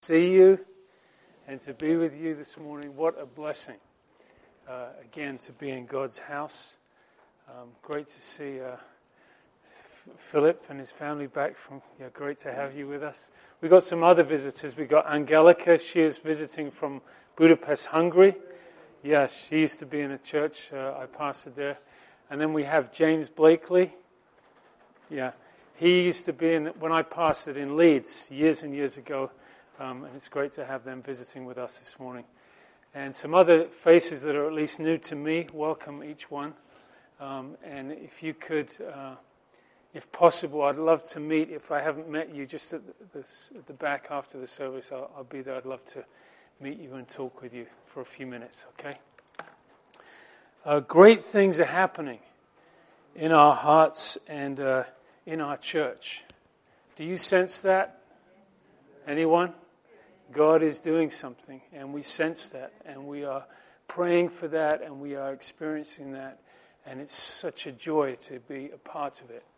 See you and to be with you this morning. What a blessing, again, to be in God's house. Great to see Philip and his family back from, great to have you with us. We've got some other visitors. We've got Angelica. She is visiting from Budapest, Hungary. Yes, she used to be in a church. I pastored there. And then we have James Blakely. Yeah, he used to be when I pastored in Leeds years and years ago. And it's great to have them visiting with us this morning. And some other faces that are at least new to me, welcome each one. And if you could, if possible, I'd love to meet, if I haven't met you, just at the back after the service, I'll be there. I'd love to meet you and talk with you for a few minutes, okay? Great things are happening in our hearts and in our church. Do you sense that? Anyone? God is doing something, and we sense that, and we are praying for that, and we are experiencing that, and it's such a joy to be a part of it.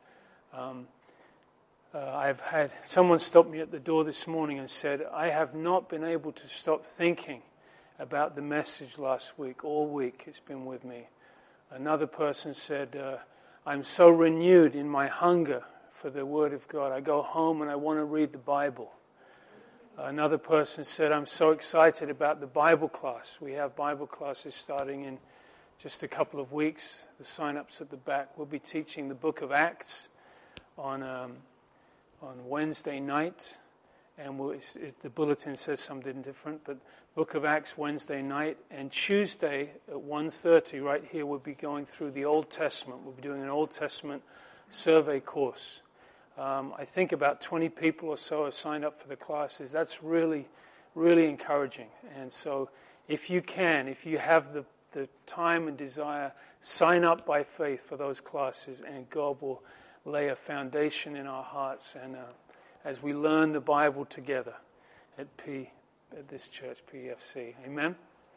I've had someone stop me at the door this morning and said, I have not been able to stop thinking about the message last week. All week it's been with me. Another person said, I'm so renewed in my hunger for the Word of God. I go home and I want to read the Bible. Another person said, I'm so excited about the Bible class. We have Bible classes starting in just a couple of weeks. The sign-up's at the back. We'll be teaching the book of Acts on Wednesday night. And the bulletin says something different, but book of Acts Wednesday night. And Tuesday at 1:30 right here we'll be going through the Old Testament. We'll be doing an Old Testament survey course. I think about 20 people or so have signed up for the classes. That's really, really encouraging. And so if you have the time and desire, sign up by faith for those classes, and God will lay a foundation in our hearts and as we learn the Bible together at this church, PFC. Amen?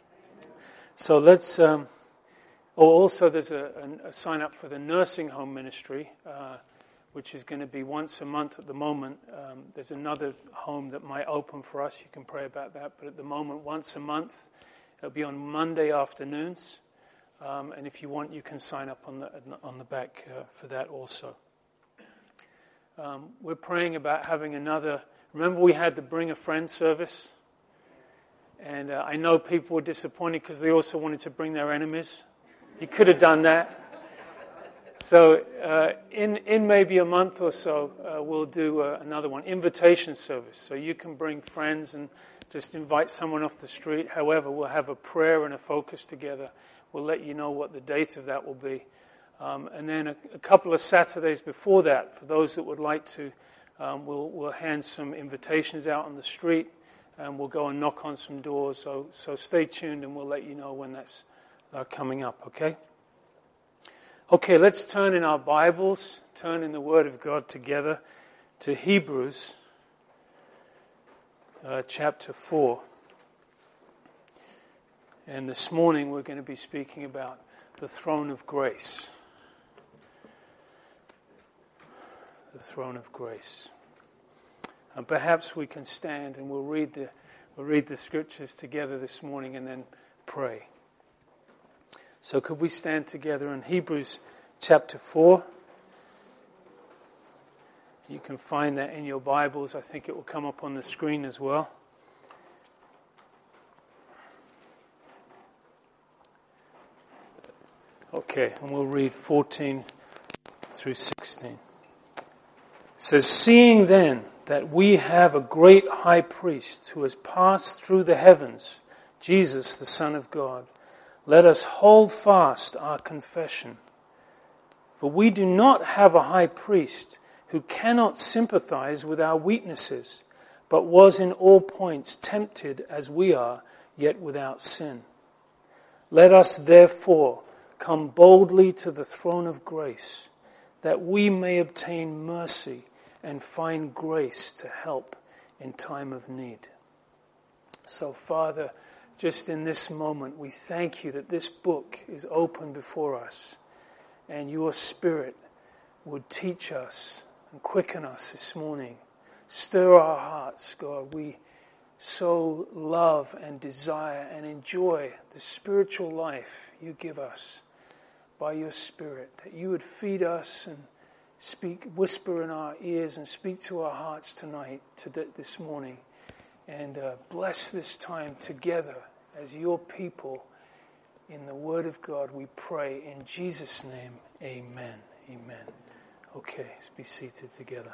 So let's... also there's a sign up for the nursing home ministry, which is going to be once a month at the moment. There's another home that might open for us. You can pray about that. But at the moment, once a month. It'll be on Monday afternoons. And if you want, you can sign up on the back for that also. We're praying about having another... Remember we had the Bring a Friend service? And I know people were disappointed because they also wanted to bring their enemies. You could have done that. So in maybe a month or so, we'll do another one, invitation service. So you can bring friends and just invite someone off the street. However, we'll have a prayer and a focus together. We'll let you know what the date of that will be. And then a couple of Saturdays before that, for those that would like to, we'll hand some invitations out on the street, and we'll go and knock on some doors. So stay tuned, and we'll let you know when that's coming up, okay? Okay, let's turn in our Bibles, turn in the Word of God together to Hebrews chapter 4. And this morning we're going to be speaking about the throne of grace. The throne of grace. And perhaps we can stand and we'll read the scriptures together this morning and then pray. So could we stand together in Hebrews chapter 4? You can find that in your Bibles. I think it will come up on the screen as well. Okay, and we'll read 14 through 16. It says, seeing then that we have a great high priest who has passed through the heavens, Jesus, the Son of God, let us hold fast our confession. For we do not have a high priest who cannot sympathize with our weaknesses, but was in all points tempted as we are, yet without sin. Let us therefore come boldly to the throne of grace, that we may obtain mercy and find grace to help in time of need. So, Father, just in this moment, we thank you that this book is open before us, and your Spirit would teach us and quicken us this morning. Stir our hearts, God. We so love and desire and enjoy the spiritual life you give us by your Spirit, that you would feed us and whisper in our ears and speak to our hearts tonight, this morning, and bless this time together as your people in the Word of God, we pray in Jesus' name, amen. Amen. Okay, let's be seated together.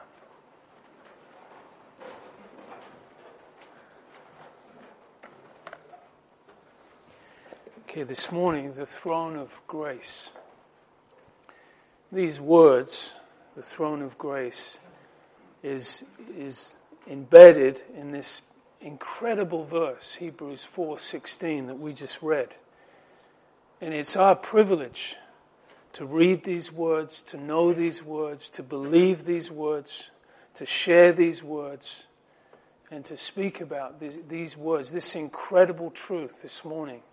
Okay, this morning, the throne of grace. These words, the throne of grace, is embedded in this incredible verse, Hebrews 4:16, that we just read. And it's our privilege to read these words, to know these words, to believe these words, to share these words, and to speak about these words, this incredible truth this morning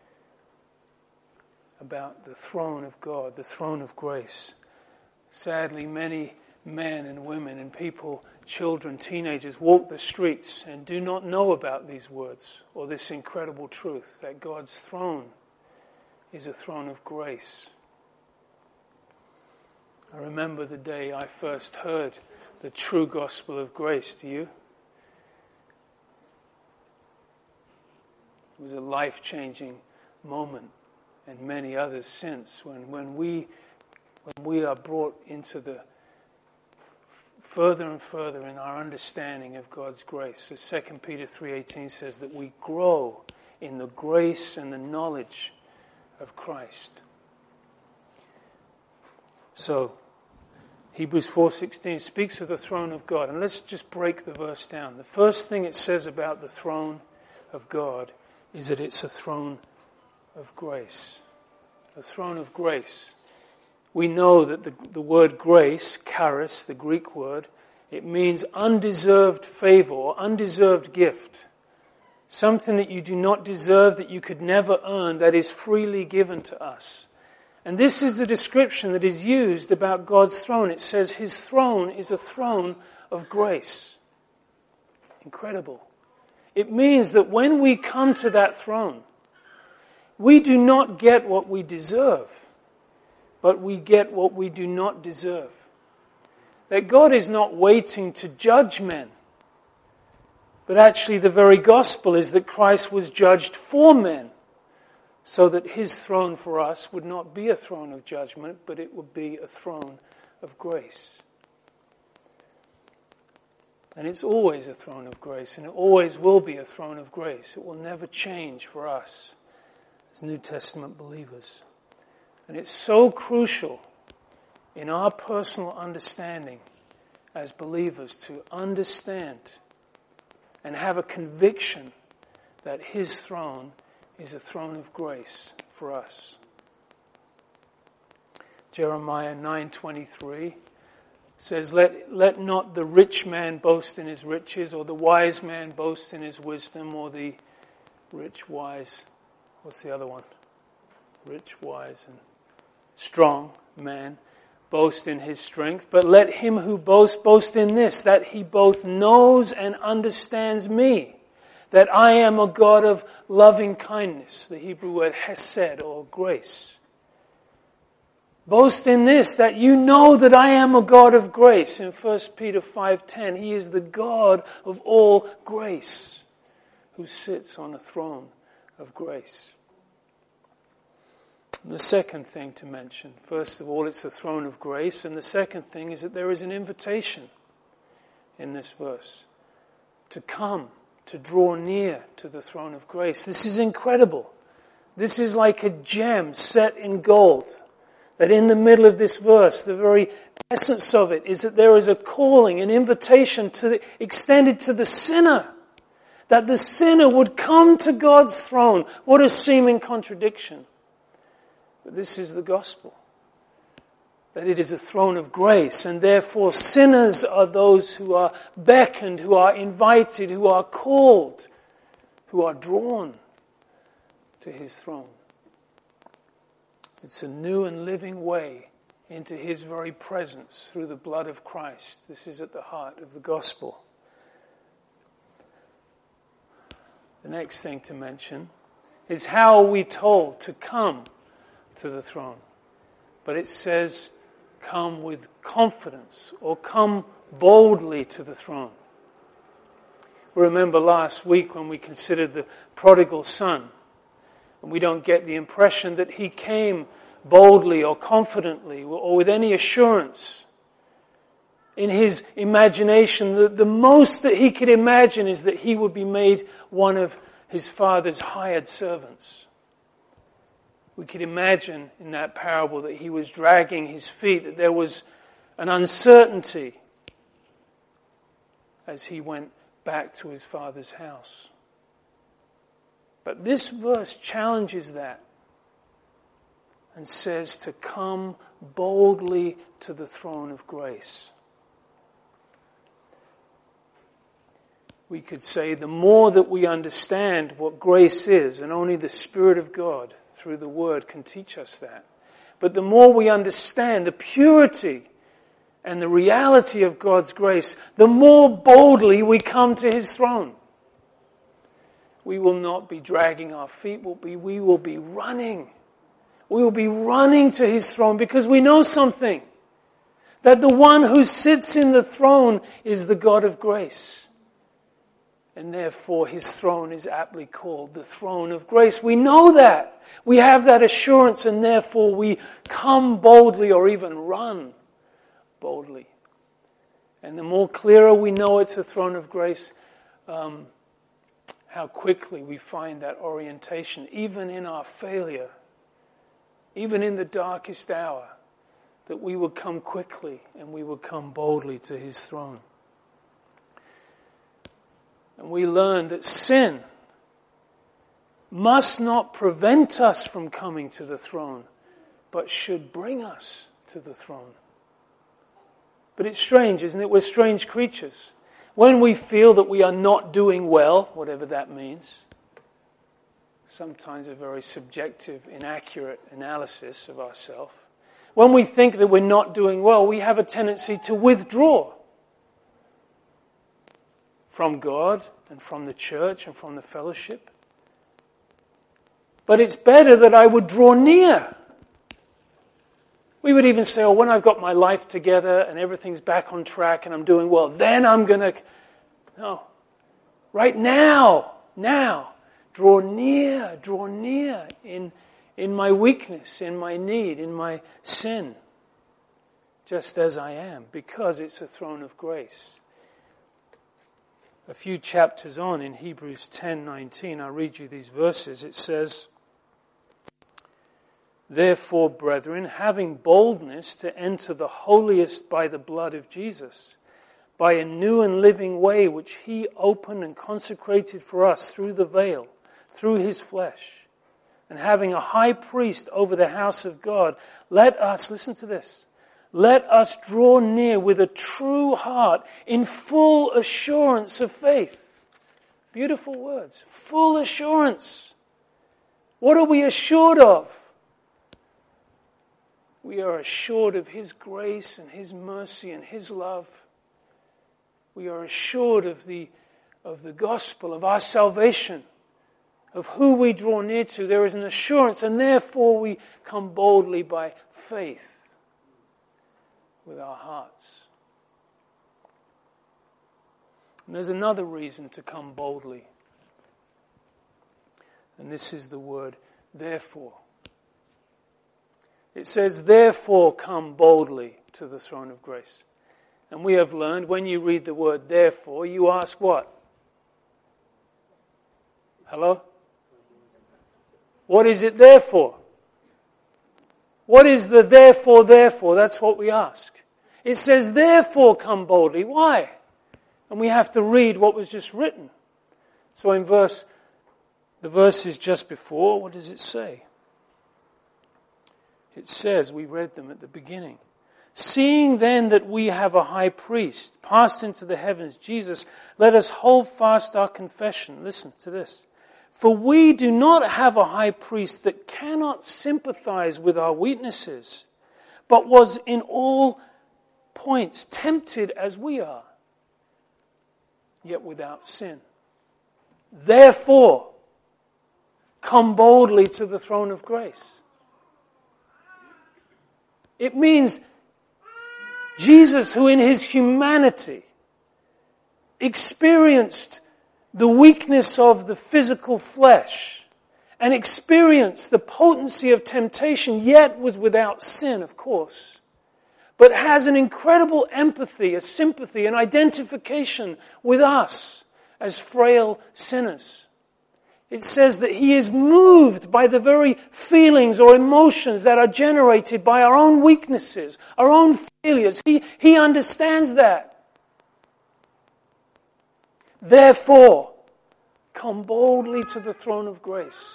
about the throne of God, the throne of grace. Sadly, many men and women and people, children, teenagers, walk the streets and do not know about these words or this incredible truth that God's throne is a throne of grace. I remember the day I first heard the true gospel of grace. Do you? It was a life-changing moment, and many others since, when we are brought into the further and further in our understanding of God's grace. As 2 Peter 3:18 says, that we grow in the grace and the knowledge of Christ. So, Hebrews 4:16 speaks of the throne of God. And let's just break the verse down. The first thing it says about the throne of God is that it's a throne of grace. A throne of grace. We know that the word grace, charis, the Greek word, it means undeserved favor or undeserved gift. Something that you do not deserve, that you could never earn, that is freely given to us. And this is the description that is used about God's throne. It says his throne is a throne of grace. Incredible. It means that when we come to that throne, we do not get what we deserve, but we get what we do not deserve. That God is not waiting to judge men, but actually the very gospel is that Christ was judged for men, so that his throne for us would not be a throne of judgment, but it would be a throne of grace. And it's always a throne of grace, and it always will be a throne of grace. It will never change for us as New Testament believers. And it's so crucial in our personal understanding as believers to understand and have a conviction that his throne is a throne of grace for us. Jeremiah 9:23 says, Let not the rich man boast in his riches, or the wise man boast in his wisdom, or the rich, wise, what's the other one? Rich, wise, and strong man boast in his strength. But let him who boasts boast in this, that he both knows and understands me, that I am a God of loving kindness, the Hebrew word hesed, or grace. Boast in this, that you know that I am a God of grace. In 1 Peter 5:10, he is the God of all grace, who sits on a throne of grace. And the second thing to mention, first of all, it's the throne of grace, and the second thing is that there is an invitation in this verse to come, to draw near to the throne of grace. This is incredible. This is like a gem set in gold. That in the middle of this verse, the very essence of it is that there is a calling, an invitation extended to the sinner. That the sinner would come to God's throne. What a seeming contradiction. But this is the gospel. That it is a throne of grace, and therefore sinners are those who are beckoned, who are invited, who are called, who are drawn to his throne. It's a new and living way into his very presence through the blood of Christ. This is at the heart of the gospel. the next thing to mention is how are we told to come to the throne? But it says, come with confidence or come boldly to the throne. Remember last week when we considered the prodigal son, and we don't get the impression that he came boldly or confidently or with any assurance. In his imagination, the most that he could imagine is that he would be made one of his father's hired servants. We could imagine in that parable that he was dragging his feet, that there was an uncertainty as he went back to his father's house. But this verse challenges that and says to come boldly to the throne of grace. We could say the more that we understand what grace is, and only the Spirit of God through the Word can teach us that, but the more we understand the purity and the reality of God's grace, the more boldly we come to His throne. We will not be dragging our feet, we will be running. We will be running to His throne because we know something, that the one who sits in the throne is the God of grace. And therefore His throne is aptly called the throne of grace. We know that. We have that assurance, and therefore we come boldly or even run boldly. And the more clearer we know it's the throne of grace, how quickly we find that orientation, even in our failure, even in the darkest hour, that we would come quickly and we would come boldly to His throne. And we learn that sin must not prevent us from coming to the throne, but should bring us to the throne. But it's strange, isn't it? We're strange creatures. When we feel that we are not doing well, whatever that means, sometimes a very subjective, inaccurate analysis of ourselves, when we think that we're not doing well, we have a tendency to withdraw from God and from the church and from the fellowship. But it's better that I would draw near. We would even say, when I've got my life together and everything's back on track and I'm doing well, then I'm going to... No. Right now, draw near in my weakness, in my need, in my sin, just as I am, because it's a throne of grace. A few chapters on in Hebrews 10:19, I'll read you these verses. It says, "Therefore, brethren, having boldness to enter the holiest by the blood of Jesus, by a new and living way which He opened and consecrated for us through the veil, through His flesh, and having a high priest over the house of God, let us," listen to this, "let us draw near with a true heart in full assurance of faith." Beautiful words. Full assurance. What are we assured of? We are assured of His grace and His mercy and His love. We are assured of the gospel, of our salvation, of who we draw near to. There is an assurance, and therefore we come boldly by faith with our hearts. And there's another reason to come boldly. And this is the word, therefore. It says, therefore come boldly to the throne of grace. And we have learned, when you read the word therefore, you ask what? Hello? What is it there for? What is the therefore? That's what we ask. It says, therefore come boldly. Why? And we have to read what was just written. So in the verses just before, what does it say? It says, we read them at the beginning. "Seeing then that we have a high priest, passed into the heavens, Jesus, let us hold fast our confession." Listen to this. "For we do not have a high priest that cannot sympathize with our weaknesses, but was in all points tempted as we are, yet without sin." Therefore, come boldly to the throne of grace. It means Jesus, who in his humanity experienced the weakness of the physical flesh and experienced the potency of temptation, yet was without sin, of course, but has an incredible empathy, a sympathy, an identification with us as frail sinners. It says that he is moved by the very feelings or emotions that are generated by our own weaknesses, our own failures. He understands that. Therefore, come boldly to the throne of grace.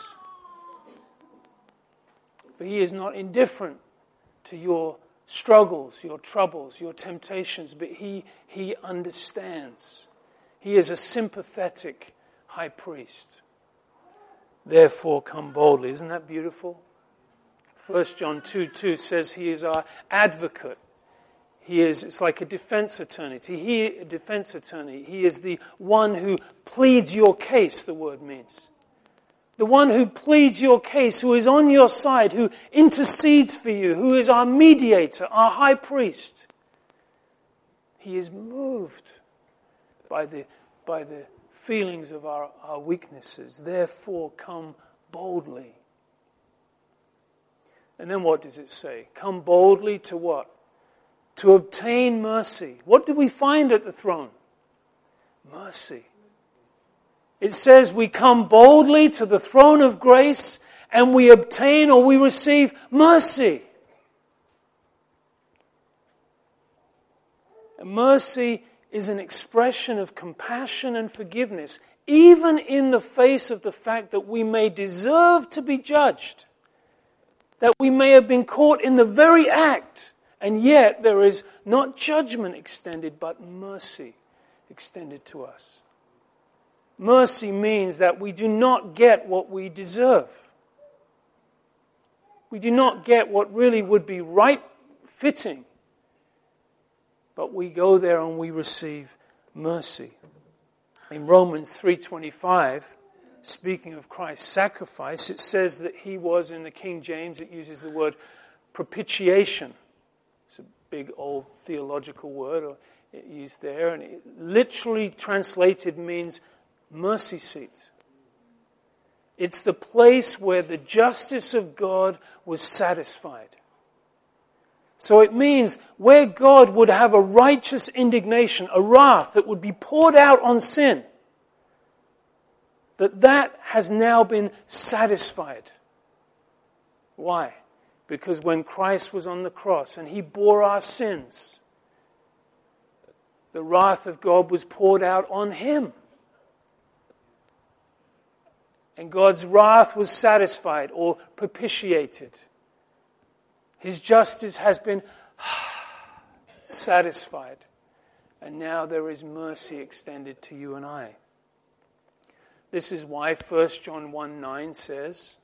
For he is not indifferent to your struggles, your troubles, your temptations, but he understands. He is a sympathetic high priest. Therefore, come boldly. Isn't that beautiful? 1 John 2:2 says he is our advocate. It's like a defense attorney. He is the one who pleads your case, the word means. The one who pleads your case, who is on your side, who intercedes for you, who is our mediator, our high priest. He is moved by the feelings of our weaknesses. Therefore, come boldly. And then what does it say? Come boldly to what? To obtain mercy. What do we find at the throne? Mercy. It says we come boldly to the throne of grace and we obtain or we receive mercy. And mercy is an expression of compassion and forgiveness, even in the face of the fact that we may deserve to be judged, that we may have been caught in the very act, and yet there is not judgment extended, but mercy extended to us. Mercy means that we do not get what we deserve. We do not get what really would be right fitting. But we go there and we receive mercy. In Romans 3:25, speaking of Christ's sacrifice, it says that he was, in the King James, it uses the word propitiation. It's a big old theological word used there, and it literally translated means mercy seat. It's the place where the justice of God was satisfied. So it means where God would have a righteous indignation, a wrath that would be poured out on sin, that has now been satisfied. Why? Because when Christ was on the cross and he bore our sins, the wrath of God was poured out on him. And God's wrath was satisfied or propitiated. His justice has been satisfied. And now there is mercy extended to you and I. This is why 1 John 1:9 says,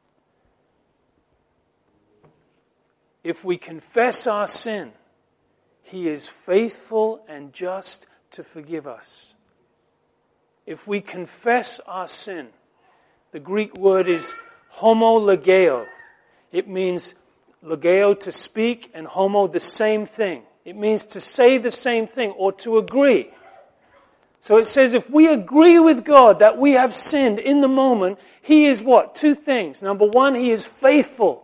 if we confess our sin, he is faithful and just to forgive us. If we confess our sin, the Greek word is homologeo. It means logeo, to speak, and homo, the same thing. It means to say the same thing or to agree. So it says if we agree with God that we have sinned in the moment, he is what? Two things. Number one, he is faithful.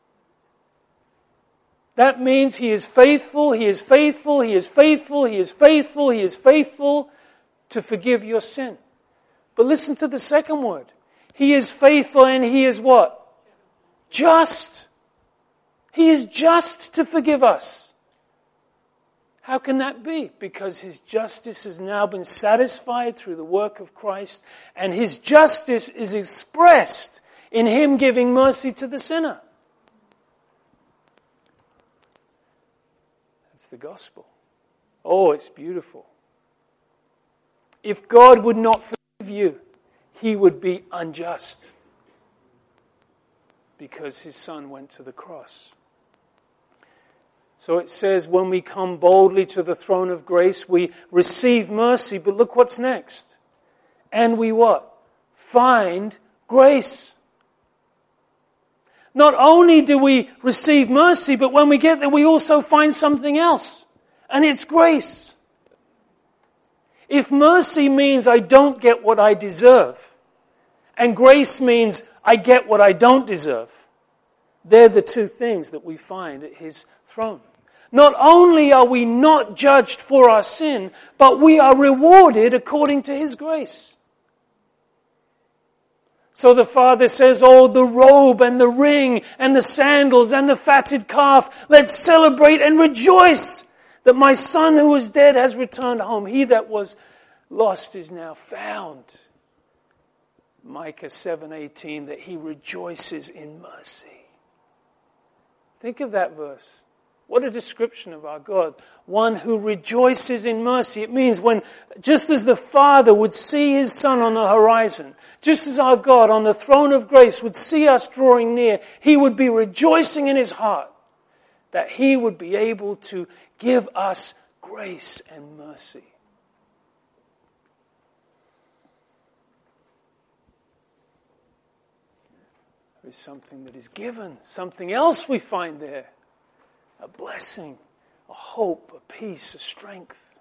That means he is faithful, he is faithful, he is faithful, he is faithful, he is faithful to forgive your sin. But listen to the second word. He is faithful and he is what? Just. He is just to forgive us. How can that be? Because his justice has now been satisfied through the work of Christ, and his justice is expressed in him giving mercy to the sinner. That's the gospel. Oh, it's beautiful. If God would not forgive you, he would be unjust because his son went to the cross. So it says when we come boldly to the throne of grace, we receive mercy. But look what's next. And we what? find grace. Not only do we receive mercy, but when we get there, we also find something else. And it's grace. If mercy means I don't get what I deserve, and grace means I get what I don't deserve, they're the two things that we find at His throne. Not only are we not judged for our sin, but we are rewarded according to His grace. So the Father says, oh, the robe and the ring and the sandals and the fatted calf, let's celebrate and rejoice that my son who was dead has returned home. He that was lost is now found. Micah 7:18, that He rejoices in mercy. Think of that verse. What a description of our God. One who rejoices in mercy. It means when, just as the Father would see His Son on the horizon, just as our God on the throne of grace would see us drawing near, He would be rejoicing in His heart that He would be able to give us grace and mercy. There is something that is given, something else we find there. A blessing, a hope, a peace, a strength.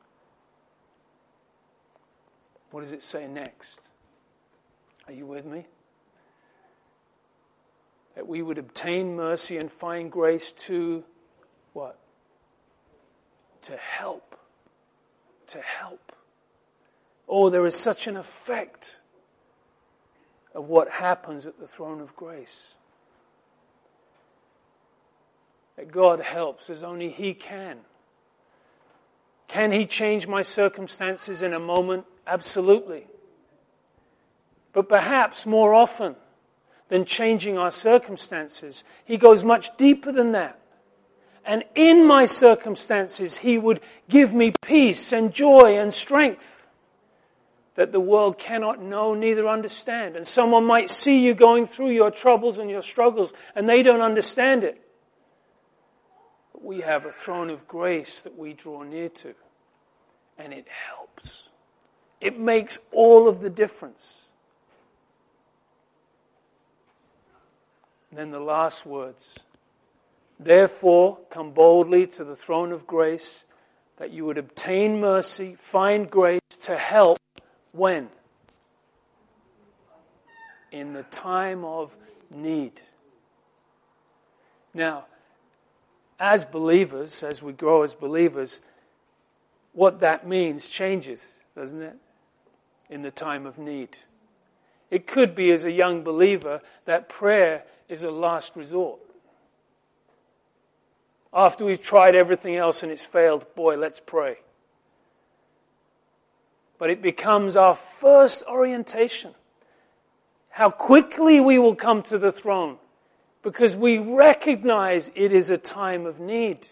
What does it say next? Are you with me? That we would obtain mercy and find grace to what? To help. To help. Oh, there is such an effect of what happens at the throne of grace. That God helps as only He can. Can He change my circumstances in a moment? Absolutely. But perhaps more often than changing our circumstances, He goes much deeper than that. And in my circumstances, He would give me peace and joy and strength that the world cannot know, neither understand. And someone might see you going through your troubles and your struggles, and they don't understand it. But we have a throne of grace that we draw near to, and it helps. It makes all of the difference. And then the last words. Therefore, come boldly to the throne of grace, that you would obtain mercy, find grace to help. When? In the time of need. Now, as believers, as we grow as believers, what that means changes, doesn't it? In the time of need. It could be, as a young believer, that prayer is a last resort. After we've tried everything else and it's failed, boy, let's pray. But it becomes our first orientation. How quickly we will come to the throne, because we recognize it is a time of need.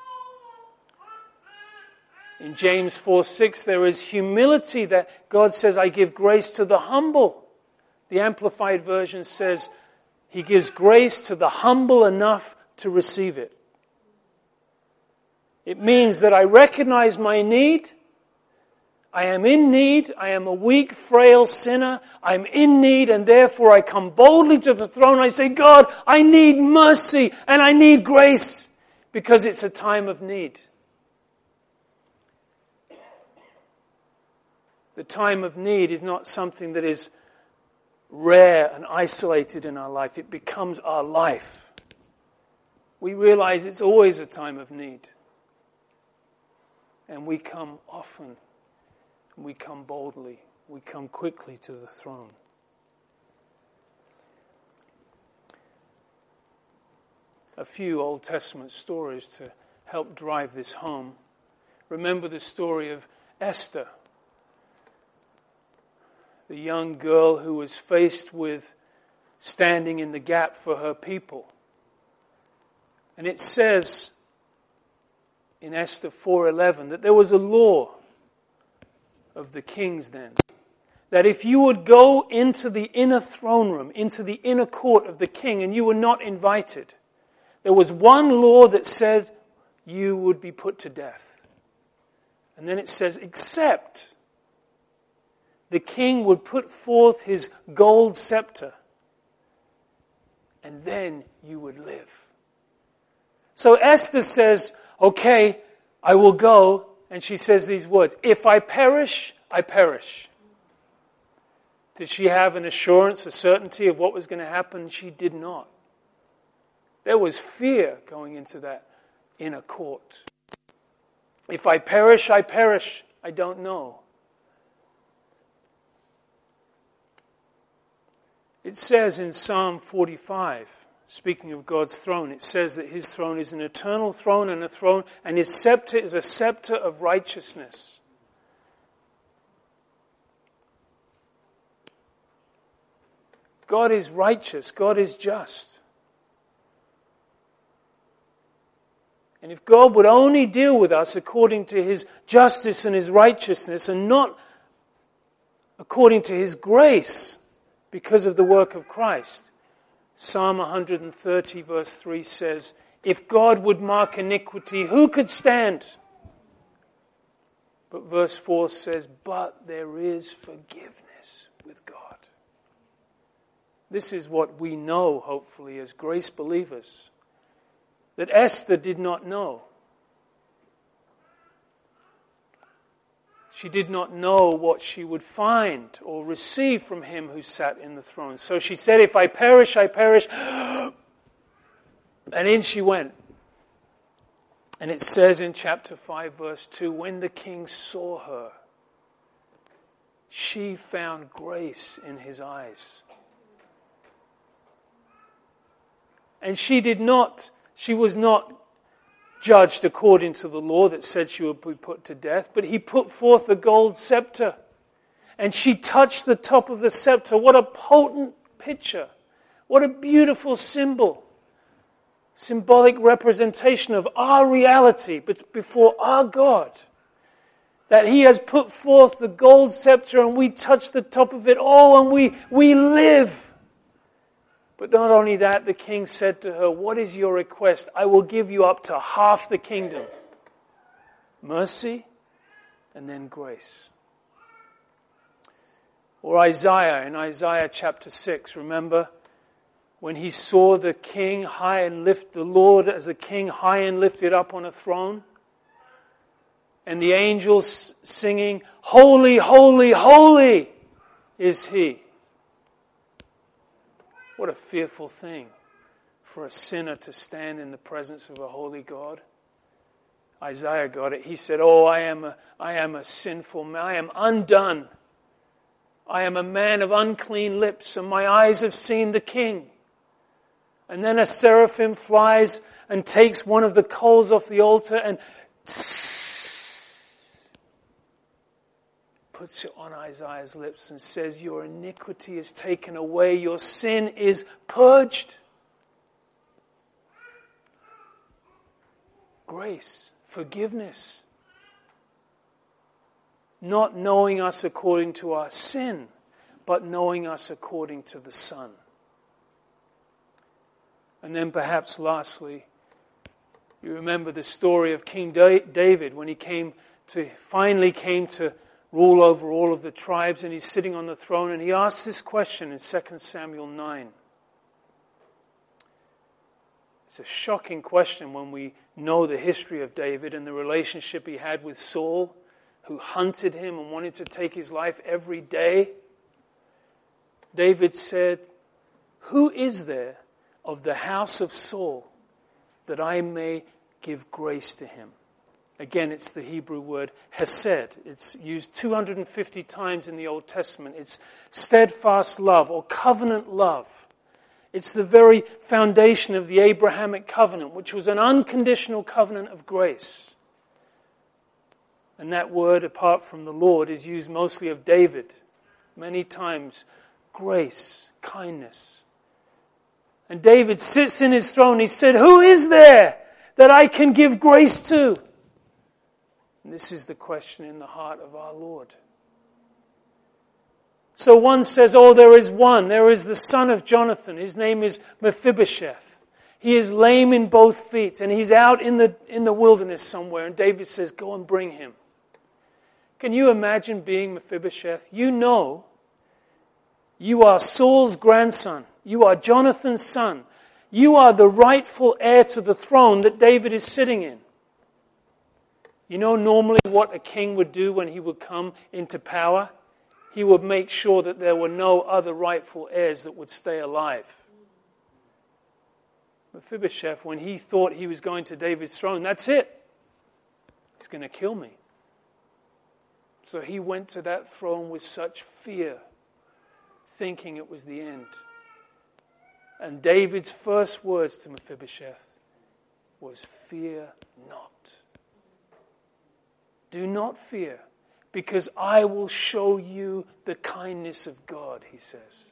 In James 4:6, there is humility that God says, I give grace to the humble. The Amplified Version says, He gives grace to the humble enough to receive it. It means that I recognize my need. I am in need. I am a weak, frail sinner. I'm in need, and therefore I come boldly to the throne. I say, God, I need mercy and I need grace, because it's a time of need. The time of need is not something that is rare and isolated in our life. It becomes our life. We realize it's always a time of need. And we come often. We come boldly. We come quickly to the throne. A few Old Testament stories to help drive this home. Remember the story of Esther, the young girl who was faced with standing in the gap for her people. And it says in Esther 4:11 that there was a law of the kings then, that if you would go into the inner throne room, into the inner court of the king, and you were not invited, there was one law that said you would be put to death. And then it says, except the king would put forth his gold scepter, and then you would live. So Esther says, okay, I will go, and she says these words, if I perish, I perish. Did she have an assurance, a certainty of what was going to happen? She did not. There was fear going into that inner court. If I perish, I perish. I don't know. It says in Psalm 45, speaking of God's throne, it says that his throne is an eternal throne and his scepter is a scepter of righteousness. God is righteous. God is just. And if God would only deal with us according to his justice and his righteousness and not according to his grace because of the work of Christ, Psalm 130 verse 3 says, if God would mark iniquity, who could stand? But verse 4 says, but there is forgiveness with God. This is what we know, hopefully, as grace believers, that Esther did not know. She did not know what she would find or receive from him who sat in the throne. So she said, if I perish, I perish. And in she went. And it says in chapter 5, verse 2, when the king saw her, she found grace in his eyes. And she was not judged according to the law that said she would be put to death, but he put forth the gold scepter. And she touched the top of the scepter. What a potent picture. What a beautiful symbol. Symbolic representation of our reality but before our God. That he has put forth the gold scepter and we touch the top of it. Oh, and we live. But not only that, the king said to her, what is your request? I will give you up to half the kingdom. Mercy and then grace. Or Isaiah, in Isaiah chapter 6, remember? When he saw the king the Lord as a king high and lifted up on a throne. And the angels singing, holy, holy, holy is he. What a fearful thing for a sinner to stand in the presence of a holy God. Isaiah got it. He said, oh, I am a sinful man. I am undone. I am a man of unclean lips, and my eyes have seen the King. And then a seraphim flies and takes one of the coals off the altar and puts it on Isaiah's lips and says, your iniquity is taken away, your sin is purged. Grace, forgiveness. Not knowing us according to our sin, but knowing us according to the Son. And then perhaps lastly, you remember the story of King David when he finally came to rule over all of the tribes, and he's sitting on the throne, and he asks this question in 2 Samuel 9. It's a shocking question when we know the history of David and the relationship he had with Saul, who hunted him and wanted to take his life every day. David said, who is there of the house of Saul that I may give grace to him? Again, it's the Hebrew word hesed. It's used 250 times in the Old Testament. It's steadfast love or covenant love. It's the very foundation of the Abrahamic covenant, which was an unconditional covenant of grace. And that word, apart from the Lord, is used mostly of David. Many times, grace, kindness. And David sits in his throne. He said, who is there that I can give grace to? And this is the question in the heart of our Lord. So one says, oh, there is one. There is the son of Jonathan. His name is Mephibosheth. He is lame in both feet, and he's out in the wilderness somewhere. And David says, go and bring him. Can you imagine being Mephibosheth? You know you are Saul's grandson. You are Jonathan's son. You are the rightful heir to the throne that David is sitting in. You know normally what a king would do when he would come into power? He would make sure that there were no other rightful heirs that would stay alive. Mephibosheth, when he thought he was going to David's throne, that's it. He's going to kill me. So he went to that throne with such fear, thinking it was the end. And David's first words to Mephibosheth was, "Fear not." Do not fear, because I will show you the kindness of God, he says.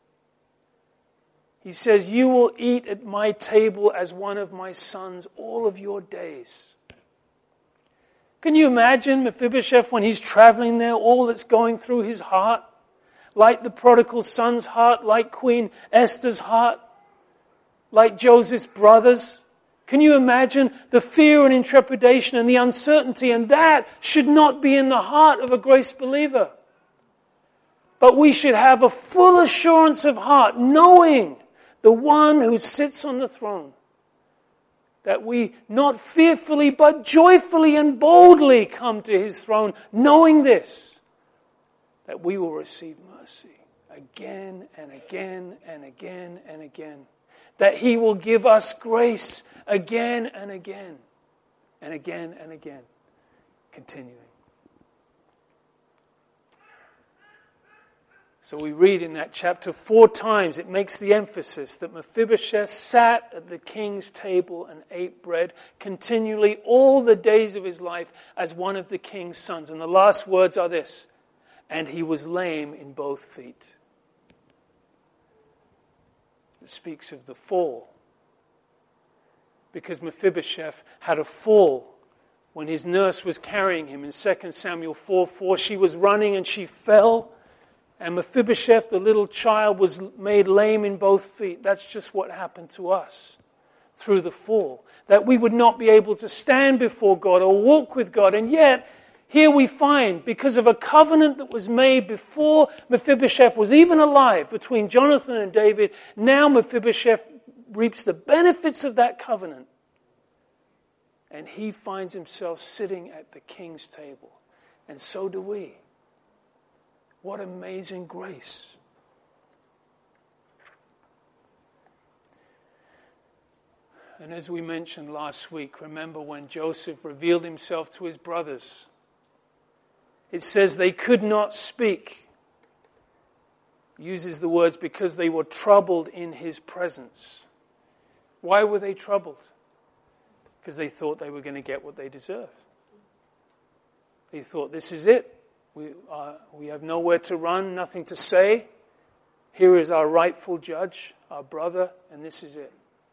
He says, you will eat at my table as one of my sons all of your days. Can you imagine Mephibosheth when he's traveling there, all that's going through his heart? Like the prodigal son's heart, like Queen Esther's heart, like Joseph's brothers. Can you imagine the fear and intrepidation and the uncertainty? And that should not be in the heart of a grace believer. But we should have a full assurance of heart, knowing the one who sits on the throne. That we not fearfully but joyfully and boldly come to his throne, knowing this, that we will receive mercy again and again and again and again. That he will give us grace again and again and again and again. Continuing. So we read in that chapter 4 times, it makes the emphasis that Mephibosheth sat at the king's table and ate bread continually all the days of his life as one of the king's sons. And the last words are this, and he was lame in both feet. It speaks of the fall. Because Mephibosheth had a fall when his nurse was carrying him in 2 Samuel 4:4. She was running and she fell. And Mephibosheth, the little child, was made lame in both feet. That's just what happened to us through the fall. That we would not be able to stand before God or walk with God. And yet, here we find, because of a covenant that was made before Mephibosheth was even alive between Jonathan and David, now Mephibosheth reaps the benefits of that covenant. And he finds himself sitting at the king's table. And so do we. What amazing grace. And as we mentioned last week, remember when Joseph revealed himself to his brothers, it says they could not speak. Uses the words because they were troubled in his presence. Why were they troubled? Because they thought they were going to get what they deserve. They thought, this is it. We have nowhere to run, nothing to say. Here is our rightful judge, our brother, and this is it.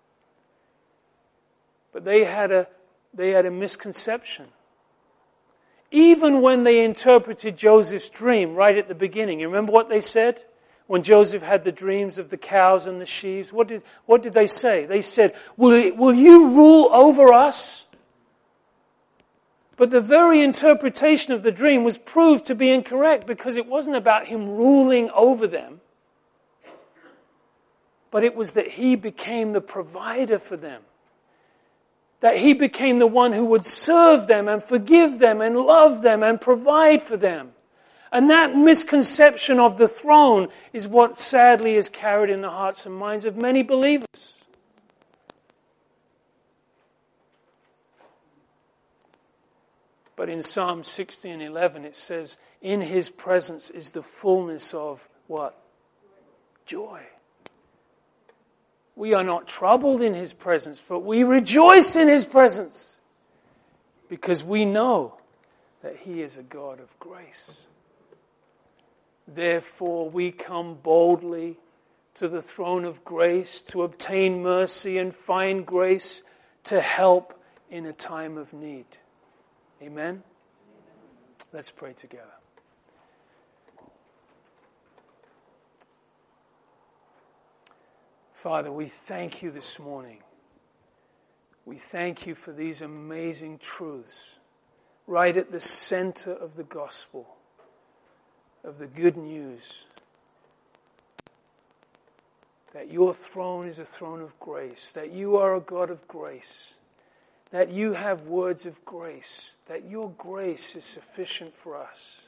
But they had a misconception. Even when they interpreted Joseph's dream right at the beginning, you remember what they said? When Joseph had the dreams of the cows and the sheaves, what did they say? They said, will you rule over us? But the very interpretation of the dream was proved to be incorrect because it wasn't about him ruling over them, but it was that he became the provider for them. That he became the one who would serve them and forgive them and love them and provide for them. And that misconception of the throne is what sadly is carried in the hearts and minds of many believers. But in Psalm 16:11 it says, in his presence is the fullness of what? Joy. We are not troubled in his presence, but we rejoice in his presence because we know that he is a God of grace. Therefore, we come boldly to the throne of grace to obtain mercy and find grace to help in a time of need. Amen? Let's pray together. Father, we thank you this morning. We thank you for these amazing truths right at the center of the gospel, of the good news, that your throne is a throne of grace, that you are a God of grace, that you have words of grace, that your grace is sufficient for us.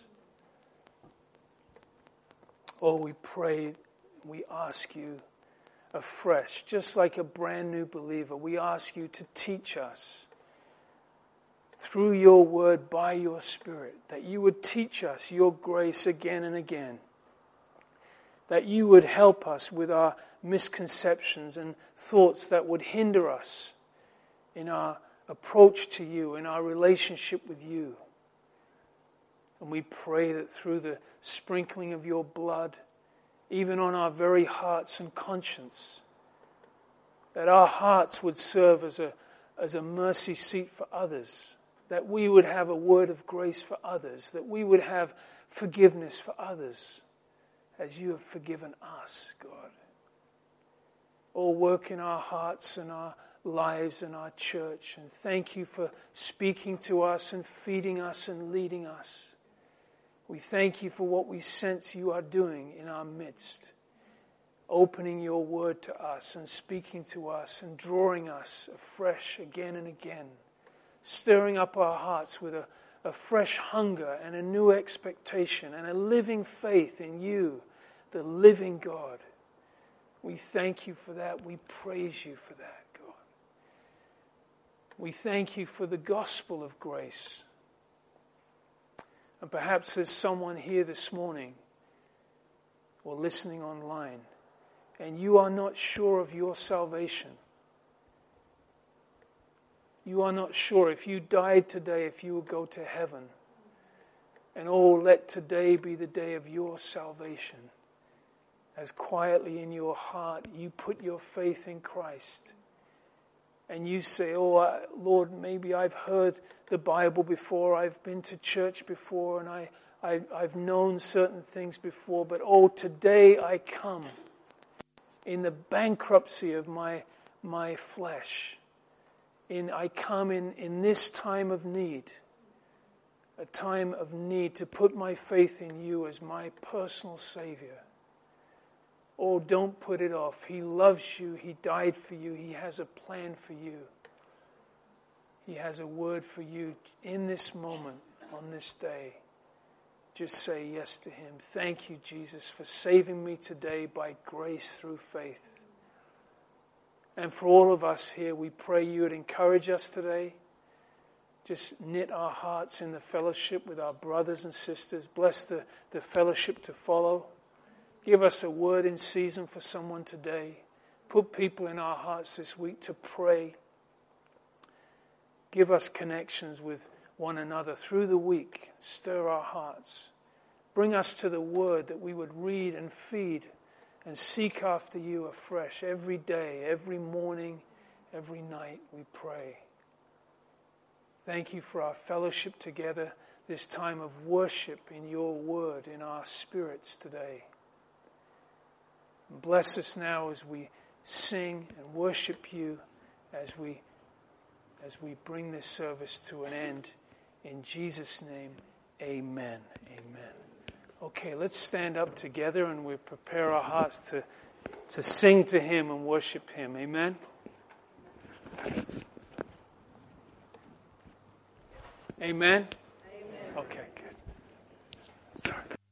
Oh, we pray, we ask you afresh, just like a brand new believer, we ask you to teach us through your word by your Spirit, that you would teach us your grace again and again, that you would help us with our misconceptions and thoughts that would hinder us in our approach to you, in our relationship with you. And we pray that through the sprinkling of your blood, even on our very hearts and conscience, that our hearts would serve as a mercy seat for others, that we would have a word of grace for others, that we would have forgiveness for others, as you have forgiven us, God. Oh, work in our hearts and our lives and our church. And thank you for speaking to us and feeding us and leading us. We thank you for what we sense you are doing in our midst, opening your word to us and speaking to us and drawing us afresh again and again, stirring up our hearts with a fresh hunger and a new expectation and a living faith in you, the living God. We thank you for that. We praise you for that, God. We thank you for the gospel of grace. And perhaps there's someone here this morning or listening online, and you are not sure of your salvation. You are not sure if you died today, if you would go to heaven. And oh, let today be the day of your salvation. As quietly in your heart you put your faith in Christ. And you say, oh, Lord, maybe I've heard the Bible before, I've been to church before, and I've known certain things before, but oh, today I come in the bankruptcy of my flesh. I come in this time of need, a time of need to put my faith in you as my personal Savior. Oh, don't put it off. He loves you. He died for you. He has a plan for you. He has a word for you in this moment, on this day. Just say yes to him. Thank you, Jesus, for saving me today by grace through faith. And for all of us here, we pray you would encourage us today. Just knit our hearts in the fellowship with our brothers and sisters. Bless the fellowship to follow. Give us a word in season for someone today. Put people in our hearts this week to pray. Give us connections with one another through the week. Stir our hearts. Bring us to the word that we would read and feed and seek after you afresh every day, every morning, every night, we pray. Thank you for our fellowship together, this time of worship in your word, in our spirits today. Bless us now as we sing and worship you, as we bring this service to an end. In Jesus' name, amen. Amen. Okay, let's stand up together and we prepare our hearts to sing to him and worship him. Amen. Amen? Amen. Okay, good. Sorry.